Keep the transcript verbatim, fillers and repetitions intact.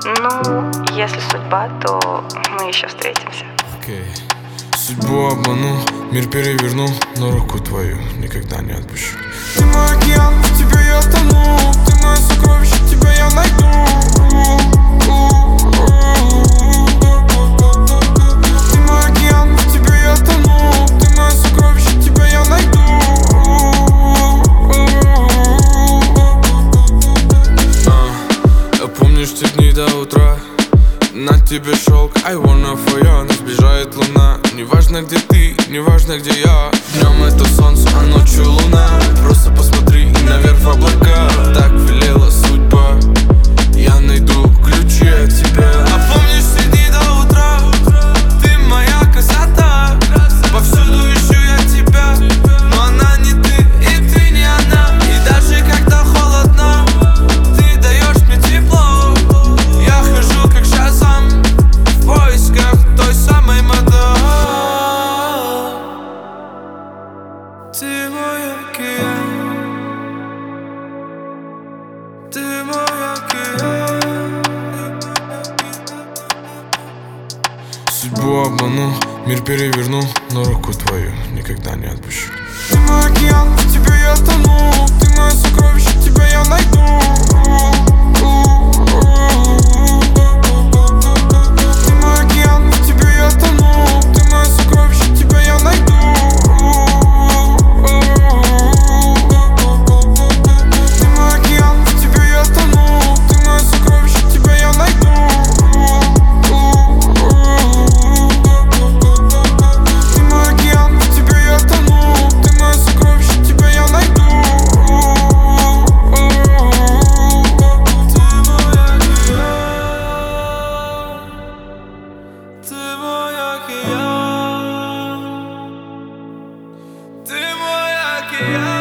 Ну, если судьба, то мы еще встретимся. Окей. Судьбу обману, мир переверну, но руку твою никогда не отпущу. Ты мой океан, в тебе я тону. Ты мое сокровище, тебя я найду. Ты мой океан, в тебе я тону. Ты мое сокровище, тебя я найду. А, помнишь те дни до утра? На тебе шелк, I wanna for you. Не сбежает луна. Неважно где ты, неважно где я. Днем это солнце, а ночью луна. Просто посмотри наверх в облака. Так велела судьба. Я найду ключи от тебя. А помнишь те дни до утра? Ты моя красота. Повсюду ищу я тебя, но она не ты, и ты не она. И даже когда холодно, ты даешь мне тепло. Я хожу как Шазам в поисках той самой мадам. Ты мой океан. Ты мой океан. Судьбу обману, мир переверну, но руку твою никогда не отпущу. Ты мой океан, в тебе я тону. Ты мое сокровище, тебя я найду. Ты мой океан, в тебе я тону. Ты мое сокровище, тебя я найду. Ты мой океан, в тебе я тону. Ты мое сокровище, тебя я найду. Ты мой океан, в тебе я тону. Ты мое сокровище, тебя я найду. Ты мой океан. Ты мой океан.